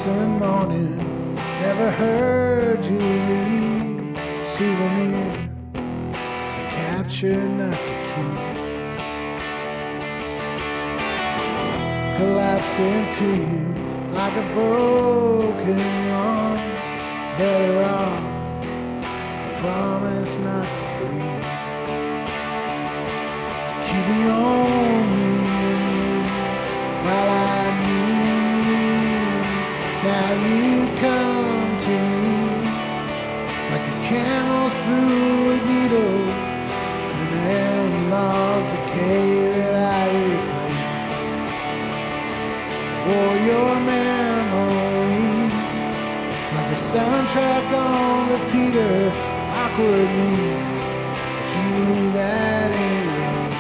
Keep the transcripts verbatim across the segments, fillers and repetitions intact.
Jackson morning, never heard you leave. Souvenir, a capture not to keep. Collapse into you like a broken lawn. Better off, I promise not to breathe. To keep me only while I need. Now you come to me like a camel through a needle, an analog decay that I replay. Or your memory like a soundtrack on repeater. Awkward me, but you knew that anyway.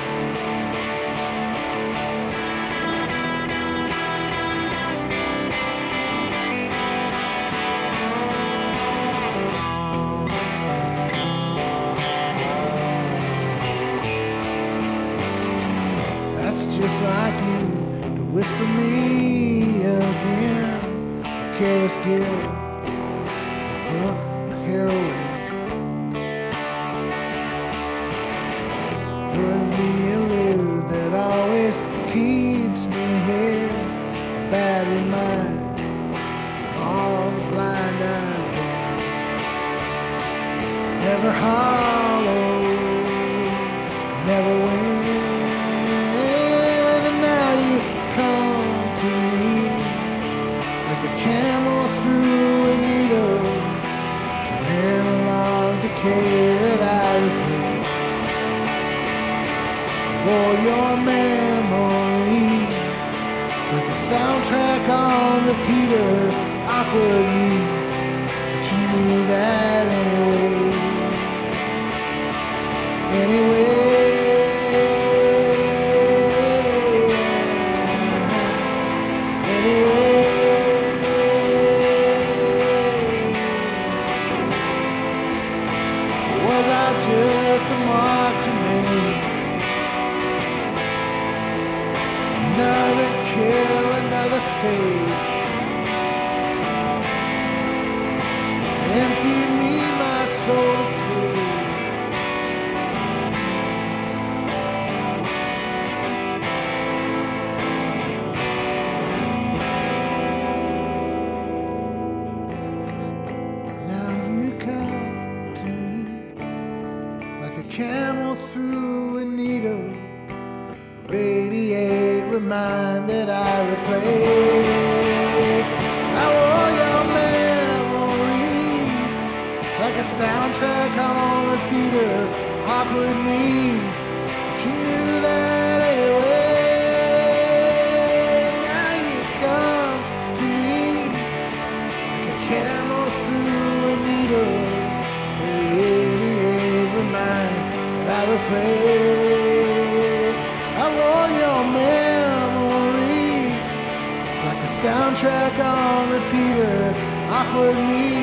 That's just like you to whisper me again. A careless gift, a hook, a heroin. You're the elude that always keeps me here. A bad reminder of all the blind I've been. Never hollow, never win. And now you come to me like a camel through a needle, an analog decay that I replay. Or your memory like a soundtrack on repeater. Awkward me, but you knew that anyway. Anyway. Was I just a mark to me? Another kill, another fate. Empty me, my soul to take. Now you come to me like a camel through a needle. Radiate, remind that I replay. I wore your memory like a soundtrack on repeater. Awkward me, but you knew that anyway. Now you come to me like a camel through a needle. Radiate, remind that I replay. I wore your memory like a soundtrack on repeater. Awkward me,